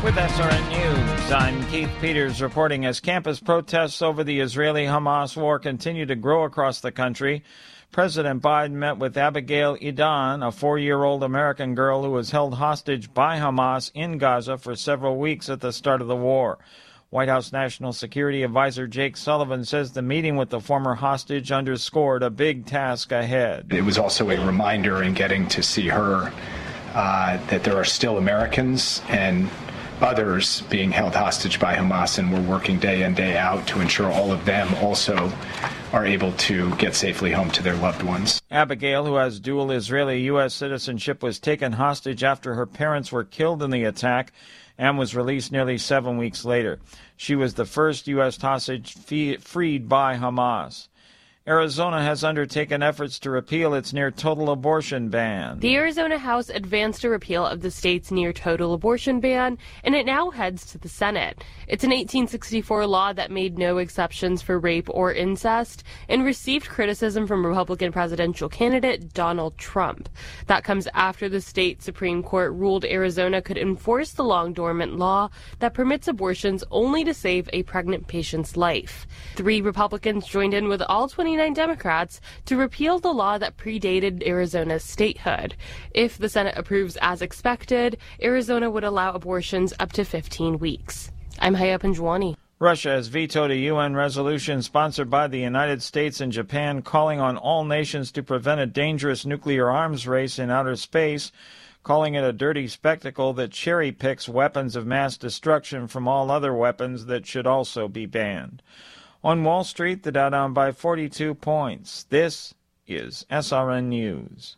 With SRN News, I'm Keith Peters reporting as campus protests over the Israeli-Hamas war continue to grow across the country. President Biden met with Abigail Edan, a 4-year-old American girl who was held hostage by Hamas in Gaza for several weeks at the start of the war. White House National Security Advisor Jake Sullivan says the meeting with the former hostage underscored a big task ahead. It was also a reminder in getting to see her that there are still Americans and others being held hostage by Hamas, and we're working day in, day out to ensure all of them also are able to get safely home to their loved ones. Abigail, who has dual Israeli-U.S. citizenship, was taken hostage after her parents were killed in the attack and was released nearly 7 weeks later. She was the first U.S. hostage freed by Hamas. Arizona has undertaken efforts to repeal its near-total abortion ban. The Arizona House advanced a repeal of the state's near-total abortion ban, and it now heads to the Senate. It's an 1864 law that made no exceptions for rape or incest and received criticism from Republican presidential candidate Donald Trump. That comes after the state Supreme Court ruled Arizona could enforce the long-dormant law that permits abortions only to save a pregnant patient's life. 3 Republicans joined in with all 29 Democrats to repeal the law that predated Arizona's statehood. If the Senate approves as expected, Arizona would allow abortions up to 15 weeks. I'm Haya Panjwani. Russia has vetoed a UN resolution sponsored by the United States and Japan calling on all nations to prevent a dangerous nuclear arms race in outer space, calling it a dirty spectacle that cherry-picks weapons of mass destruction from all other weapons that should also be banned. On Wall Street, the Dow down by 42 points. This is SRN News.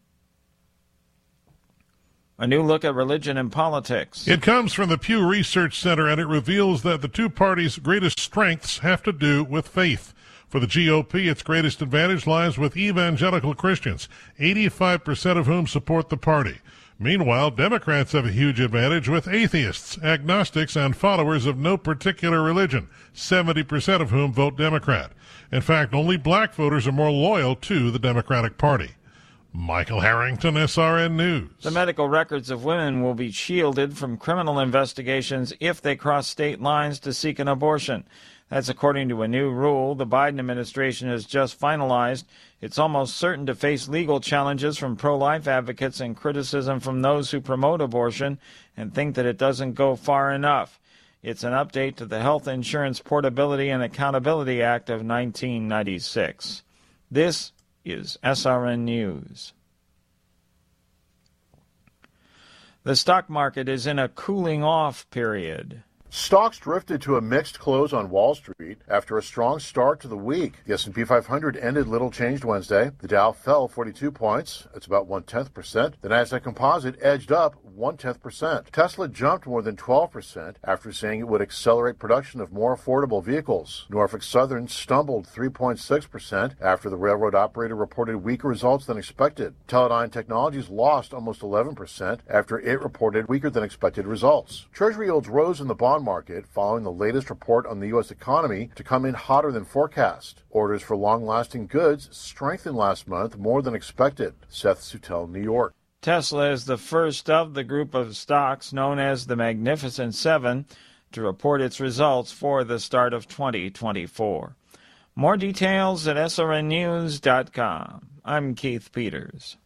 A new look at religion and politics. It comes from the Pew Research Center, and it reveals that the two parties' greatest strengths have to do with faith. For the GOP, its greatest advantage lies with evangelical Christians, 85% of whom support the party. Meanwhile, Democrats have a huge advantage with atheists, agnostics, and followers of no particular religion, 70% of whom vote Democrat. In fact, only black voters are more loyal to the Democratic Party. Michael Harrington, SRN News. The medical records of women will be shielded from criminal investigations if they cross state lines to seek an abortion. That's according to a new rule the Biden administration has just finalized. It's almost certain to face legal challenges from pro-life advocates and criticism from those who promote abortion and think that it doesn't go far enough. It's an update to the Health Insurance Portability and Accountability Act of 1996. This is SRN News. The stock market is in a cooling off period. Stocks drifted to a mixed close on Wall Street after a strong start to the week. The S&P 500 ended little changed Wednesday. The Dow fell 42 points. That's about 0.1%. The Nasdaq Composite edged up 0.1%. Tesla jumped more than 12% after saying it would accelerate production of more affordable vehicles. Norfolk Southern stumbled 3.6% after the railroad operator reported weaker results than expected. Teledyne Technologies lost almost 11% after it reported weaker than expected results. Treasury yields rose in the bond market following the latest report on the U.S. economy to come in hotter than forecast. Orders for long-lasting goods strengthened last month more than expected. Seth Sutel, New York. Tesla is the first of the group of stocks known as the Magnificent Seven to report its results for the start of 2024. More details at srnnews.com. I'm Keith Peters.